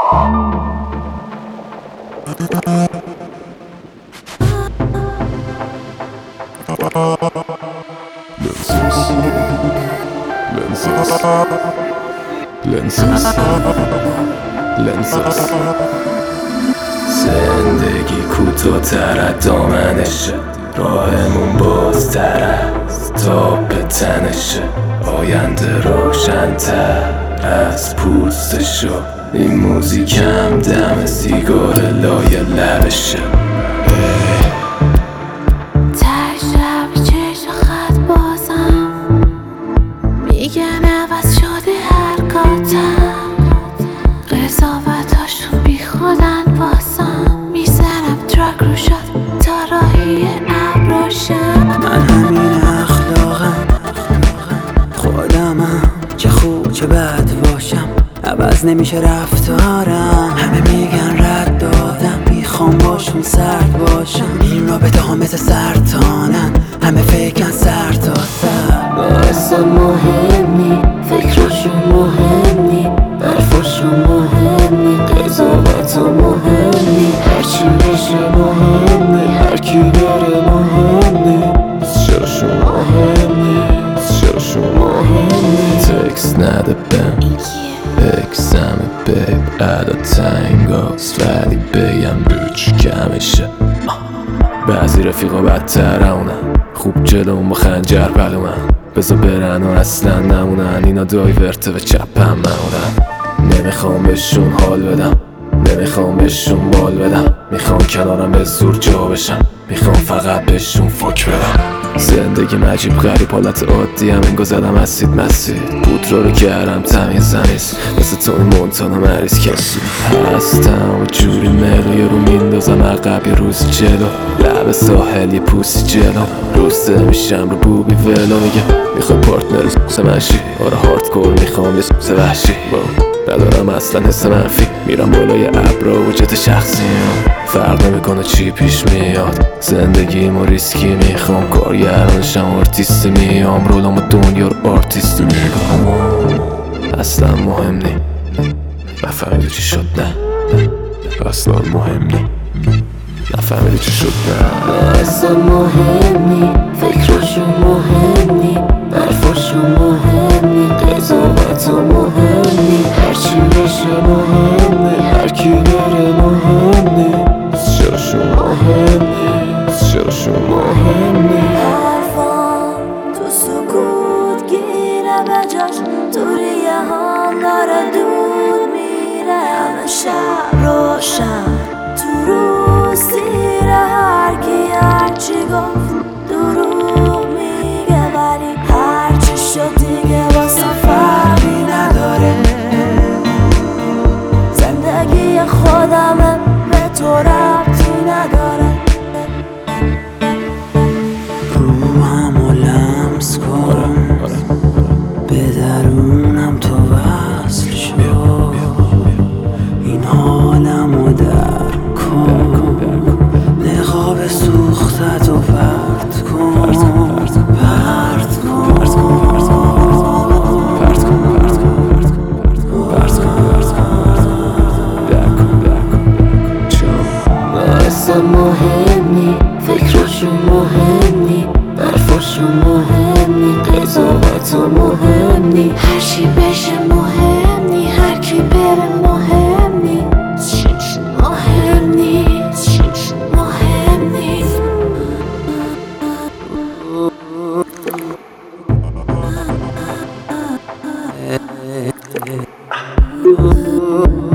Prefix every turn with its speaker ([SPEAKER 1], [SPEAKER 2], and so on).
[SPEAKER 1] زندگی کوتاه‌تر از دامنشه، راهمون بازتر از تاب تنشه، آینده روشن‌تر از پوستشو، این موزیکم دم سیگار لای لبشه.
[SPEAKER 2] قضاوتاشون بی خودن واسم، میزنم ترک رو شد تا راهی ابراشم.
[SPEAKER 3] من همین اخلاقم، خودمم، چه خوب چه بد باشم عوض نمیشه رفتارم. همه میگن رد دادم، میخوام باشون سرد باشم. این رابطه ها مثل سرطانن، همه فکرن سر تا سر.
[SPEAKER 2] اصلا مهم نی، فکراشون مهم نی، حرفاشون مهم نی، قضاوتا مهم نی، هرچی بشه مهم نی، هرکی بره مهم نی، چراشون مهم نی، چراشون مهم نی.
[SPEAKER 1] تکست نده بهم، اکسم بیب ادا تنگاست، ولی بگم روچ کمشه. بعضی رفیقا بدترونن، خوب جلوم با خنجر پلومن، بذار برن و اصلا نمونن، اینا دایورته و چپم مونن. نمیخوام بهشون حال بدم، نمیخوام بهشون بال بدم، میخوام کنارم به زور جا بشم، میخوام فقط بهشون فک بدم. زندگی عجیب غریب حالت عادی هم انگار زدم اسید مسید، پودرا رو کردم تمیز زمیز، مثل تو این مونتانا مریض کسی هستم و جوری ملو، یه رو میندازم عقب یه روز جلو، لب ساحل یه پوسی جلو، روسته میشم رو بوبی ولو. میگه میخوای پارتنر سمنشی، آره هاردکور میخوام یه سوز وحشی، ندارم اصلا حس منفی، میرم بالای ابرا و جت شخصیم، فرق نمیکنه چی پیش میاد، زندگیمو ریسکی میخوام، کارگردانشم آرتیستی میام، رولامو دنیا رو آرتیستی میگم، اصلا مهم نی. نفهمیدی چی شد؟ نه اصلا مهم نی. نفهمیدی چی شد؟ نه
[SPEAKER 2] اصلا مهم نی، فکراشون مهم نی، حرفاشون مهم نی، قضاوتا مهم نی، هرچی بشه مهم نی، هرکی بره مهم نی، چراشون مهم نی، چراشون مهم نی. حرفام تو سکوت گیره به جاش، تو ریه هم داره دود میره، همه شب روشن تو روز سیره، هرکی هرچی گفت دروغ میگه، ولی هرچی شد دیگه واسه فرقی نداره، زندگی خودمه به تو ربطی نداره.
[SPEAKER 3] روحمو لمس کن، به درونم تو وصل شو، این حالمو درک کن، نقاب سوختت و پرت کن، پرت کن.
[SPEAKER 2] اصلا مهم نی، فکراشون مهم نی، حرفاشون مهم نی، قضاوتا مهم نی، هرچی بشه مهم نی، هرکی بره مهم نی، مهم نی، مهم نی.